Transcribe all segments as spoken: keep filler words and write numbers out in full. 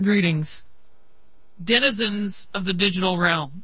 Greetings, denizens of the digital realm.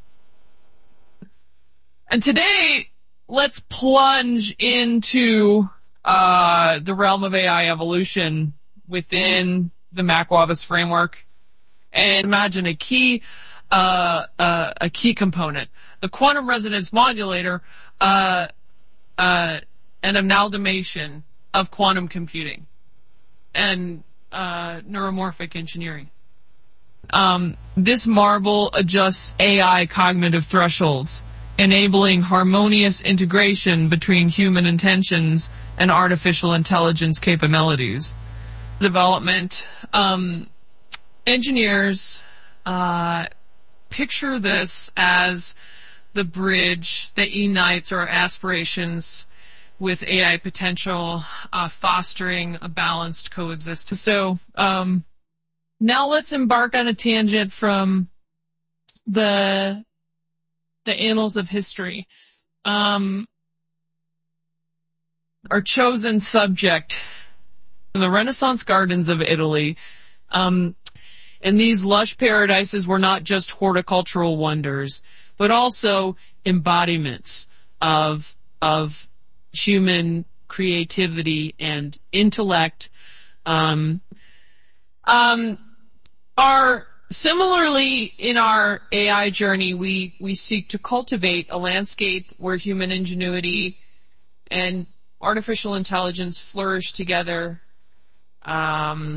And today, let's plunge into uh, the realm of A I evolution within the MacWabis framework and imagine a key uh, uh, a key component, the quantum resonance modulator, uh, uh, an amalgamation of quantum computing and uh, neuromorphic engineering. Um, this marvel adjusts A I cognitive thresholds, enabling harmonious integration between human intentions and artificial intelligence capabilities. Development. Um, engineers uh, picture this as the bridge that unites our aspirations with A I potential, uh, fostering a balanced coexistence. So, um, now let's embark on a tangent from the the annals of history. Um, our chosen subject in the Renaissance gardens of Italy. Um, and these lush paradises were not just horticultural wonders, but also embodiments of of human creativity and intellect. Um, um, Our similarly in our A I journey, we we seek to cultivate a landscape where human ingenuity and artificial intelligence flourish together. Um,